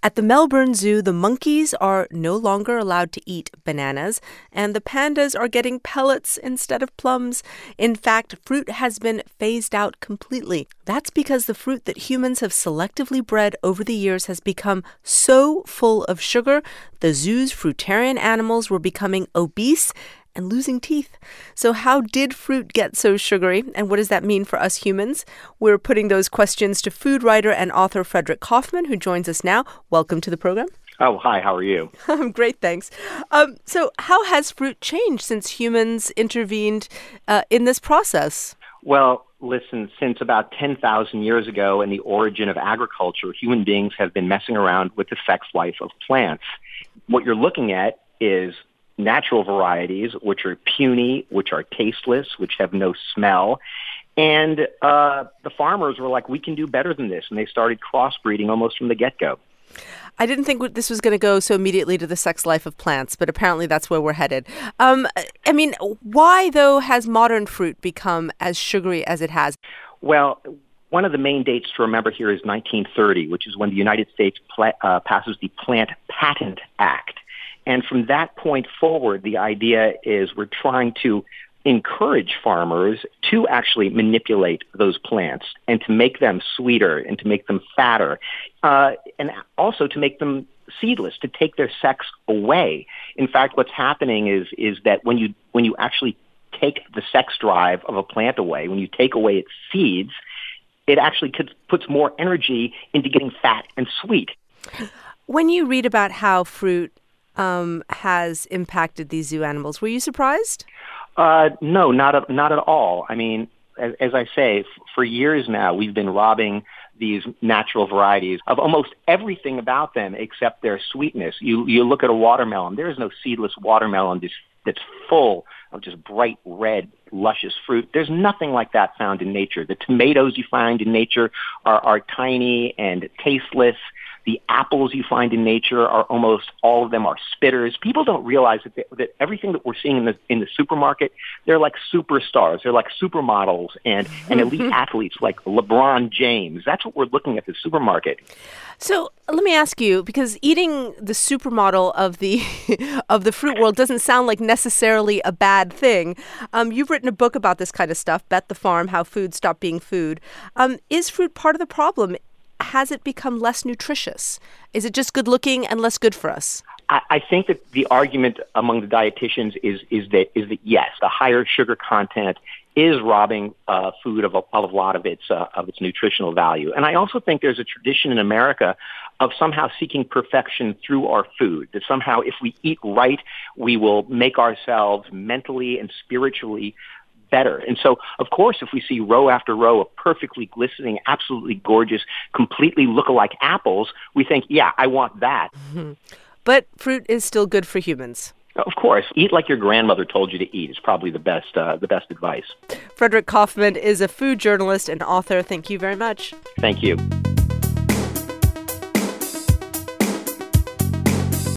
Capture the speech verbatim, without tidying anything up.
At the Melbourne Zoo, the monkeys are no longer allowed to eat bananas, and the pandas are getting pellets instead of plums. In fact, fruit has been phased out completely. That's because the fruit that humans have selectively bred over the years has become so full of sugar, the zoo's fruitarian animals were becoming obese and losing teeth. So how did fruit get so sugary, and what does that mean for us humans? We're putting those questions to food writer and author Frederick Kaufman, who joins us now. Welcome to the program. Oh, hi. How are you? I'm great, thanks. Um, so how has fruit changed since humans intervened uh, in this process? Well, listen, since about ten thousand years ago and the origin of agriculture, human beings have been messing around with the sex life of plants. What you're looking at is natural varieties, which are puny, which are tasteless, which have no smell. And uh, the farmers were like, we can do better than this. And they started crossbreeding almost from the get-go. I didn't think this was going to go so immediately to the sex life of plants, but apparently that's where we're headed. Um, I mean, why, though, has modern fruit become as sugary as it has? Well, one of the main dates to remember here is nineteen thirty, which is when the United States pla- uh, passes the Plant Patent Act. And from that point forward, the idea is we're trying to encourage farmers to actually manipulate those plants and to make them sweeter and to make them fatter, uh, and also to make them seedless, to take their sex away. In fact, what's happening is is that when you when you actually take the sex drive of a plant away, when you take away its seeds, it actually puts more energy into getting fat and sweet. When you read about how fruit Um, has impacted these zoo animals, were you surprised? Uh, no, not at, not at all. I mean, as, as I say, f- for years now, we've been robbing these natural varieties of almost everything about them except their sweetness. You you look at a watermelon. There is no seedless watermelon that's, that's full of just bright red, luscious fruit. There's nothing like that found in nature. The tomatoes you find in nature are, are tiny and tasteless. The apples you find in nature are almost all of them are spitters. People don't realize that, they, that everything that we're seeing in the in the supermarket, they're like superstars. They're like supermodels and, and elite athletes like LeBron James. That's what we're looking at the supermarket. So let me ask you, because eating the supermodel of the of the fruit world doesn't sound like necessarily a bad thing. Um, you've written a book about this kind of stuff, Bet the Farm, How Food Stopped Being Food. Um, is fruit part of the problem? Has it become less nutritious? Is it just good looking and less good for us? I, I think that the argument among the dietitians is is that is that yes, the higher sugar content is robbing uh, food of a, of a lot of its uh, of its nutritional value. And I also think there's a tradition in America of somehow seeking perfection through our food. That somehow, if we eat right, we will make ourselves mentally and spiritually better. And so, of course, if we see row after row of perfectly glistening, absolutely gorgeous, completely look-alike apples, we think, yeah, I want that. Mm-hmm. But fruit is still good for humans. Of course. Eat like your grandmother told you to eat is probably the best, uh, the best advice. Frederick Kaufman is a food journalist and author. Thank you very much. Thank you.